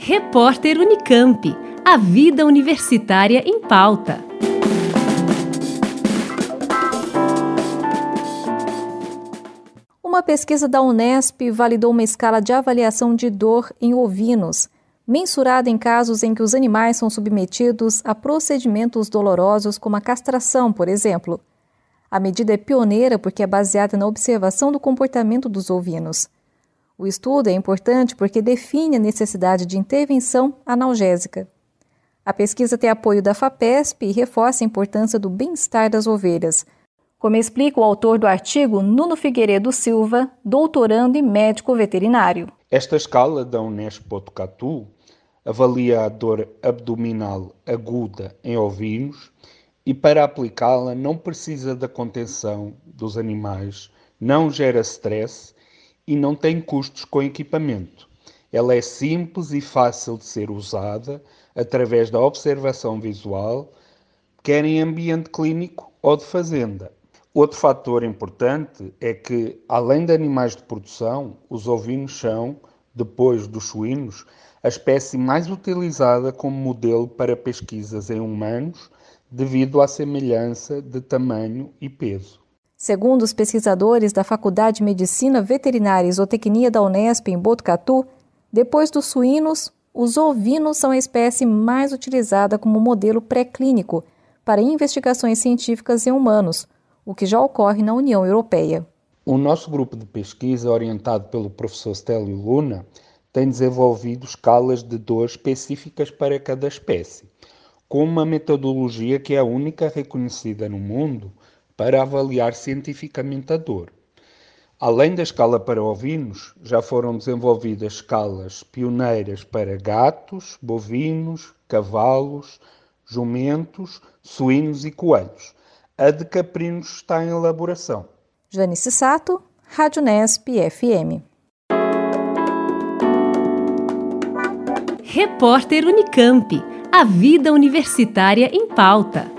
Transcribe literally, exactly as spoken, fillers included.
Repórter Unicamp. A vida universitária em pauta. Uma pesquisa da Unesp validou uma escala de avaliação de dor em ovinos, mensurada em casos em que os animais são submetidos a procedimentos dolorosos como a castração, por exemplo. A medida é pioneira porque é baseada na observação do comportamento dos ovinos. O estudo é importante porque define a necessidade de intervenção analgésica. A pesquisa tem apoio da FAPESP e reforça a importância do bem-estar das ovelhas, como explica o autor do artigo, Nuno Figueiredo Silva, doutorando e médico veterinário. Esta escala da Unesp Botucatu avalia a dor abdominal aguda em ovinos e, para aplicá-la, não precisa da contenção dos animais, não gera stress e não tem custos com equipamento. Ela é simples e fácil de ser usada através da observação visual, quer em ambiente clínico ou de fazenda. Outro fator importante é que, além de animais de produção, os ovinos são, depois dos suínos, a espécie mais utilizada como modelo para pesquisas em humanos devido à semelhança de tamanho e peso. Segundo os pesquisadores da Faculdade de Medicina Veterinária e Zootecnia da Unesp em Botucatu, depois dos suínos, os ovinos são a espécie mais utilizada como modelo pré-clínico para investigações científicas em humanos, o que já ocorre na União Europeia. O nosso grupo de pesquisa, orientado pelo professor Stélio Luna, tem desenvolvido escalas de dor específicas para cada espécie, com uma metodologia que é a única reconhecida no mundo para avaliar cientificamente a dor. Além da escala para ovinos, já foram desenvolvidas escalas pioneiras para gatos, bovinos, cavalos, jumentos, suínos e coelhos. A de caprinos está em elaboração. Janice Sato, Rádio Unesp F M. Repórter Unicamp. A vida universitária em pauta.